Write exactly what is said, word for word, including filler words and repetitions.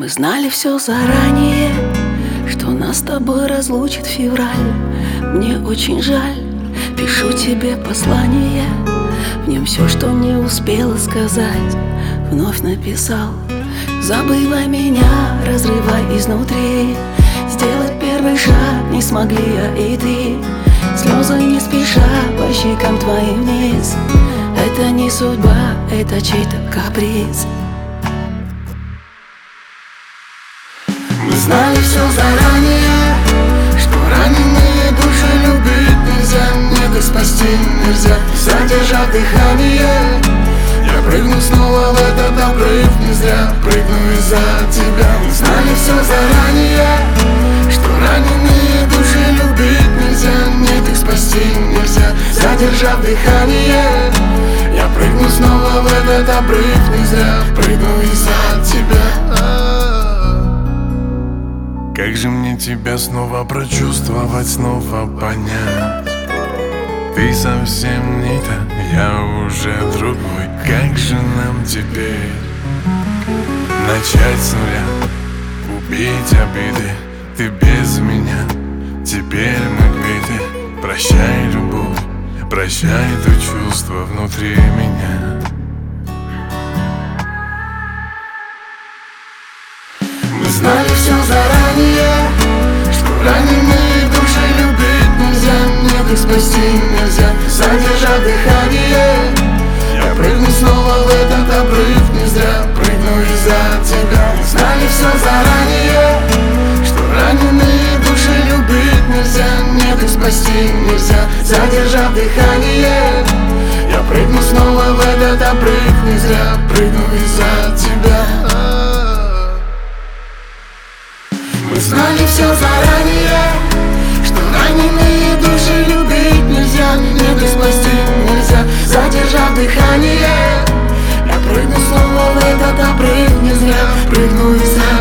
Мы знали все заранее, что нас с тобой разлучит февраль. Мне очень жаль, пишу тебе послание. В нем все, что не успела сказать, вновь написал. Забывай меня, разрывай изнутри. Сделать первый шаг не смогли я и ты. Слезы не спеша по щекам твоим вниз. Это не судьба, это чей-то каприз. Мы знали все заранее, что раненые души любить нельзя. Нет, и спасти нельзя, задержав дыхание. Я прыгну снова в этот обрыв, не зря прыгну из-за тебя. Мы знали все заранее, что раненые души любить нельзя. Нет, их спасти нельзя, задержав дыхание. Я прыгну снова в этот обрыв, не зря прыгну из-за тебя. Как же мне тебя снова прочувствовать, снова понять? Ты совсем не та, я уже другой. Как же нам теперь начать с нуля, убить обиды? Ты без меня, теперь мы квиты. Прощай, любовь, прощай то чувство внутри меня. Мы знали все заранее, что раненые души любить нельзя. Нет, их спасти нельзя, задержав дыхание. Я прыгну снова в этот обрыв, не зря прыгну из-за тебя. Мы знали все заранее, что раненые души любить нельзя. Нет, их спасти нельзя, задержав дыхание. Я прыгну снова в этот обрыв, не зря прыгну из-за тебя. Мы знали все заранее, что раненые души любить нельзя. Нет, и спасти нельзя, задержав дыхание. Я прыгну снова в этот обрыв, не зря прыгну из-за